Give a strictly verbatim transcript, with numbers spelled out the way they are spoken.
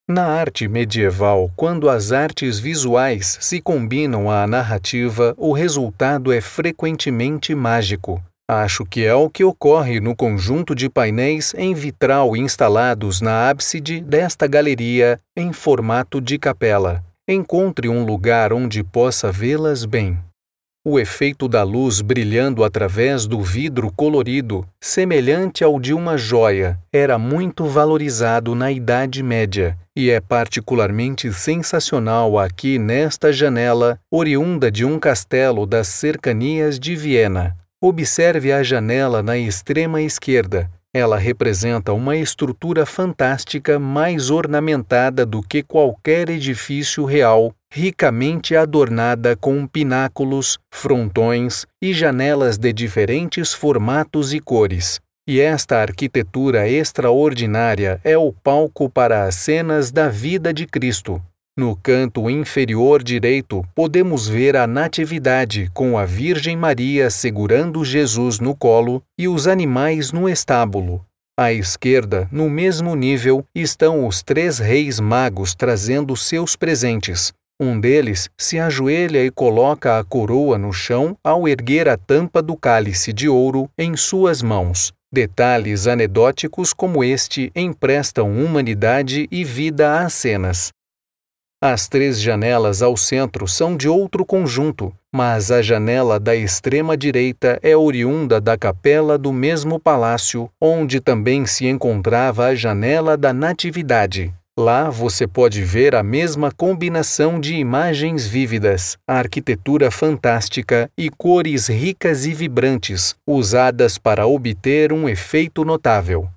Na arte medieval, quando as artes visuais se combinam à narrativa, o resultado é frequentemente mágico. Acho que é o que ocorre no conjunto de painéis em vitral instalados na ábside desta galeria em formato de capela. Encontre um lugar onde possa vê-las bem. O efeito da luz brilhando através do vidro colorido, semelhante ao de uma joia, era muito valorizado na Idade Média e é particularmente sensacional aqui nesta janela, oriunda de um castelo das cercanias de Viena. Observe a janela na extrema esquerda. Ela representa uma estrutura fantástica mais ornamentada do que qualquer edifício real, ricamente adornada com pináculos, frontões e janelas de diferentes formatos e cores. E esta arquitetura extraordinária é o palco para as cenas da vida de Cristo. No canto inferior direito, podemos ver a Natividade com a Virgem Maria segurando Jesus no colo e os animais no estábulo. À esquerda, no mesmo nível, estão os três reis magos trazendo seus presentes. Um deles se ajoelha e coloca a coroa no chão ao erguer a tampa do cálice de ouro em suas mãos. Detalhes anedóticos como este emprestam humanidade e vida às cenas. As três janelas ao centro são de outro conjunto, mas a janela da extrema-direita é oriunda da capela do mesmo palácio, onde também se encontrava a janela da Natividade. Lá você pode ver a mesma combinação de imagens vívidas, arquitetura fantástica e cores ricas e vibrantes, usadas para obter um efeito notável.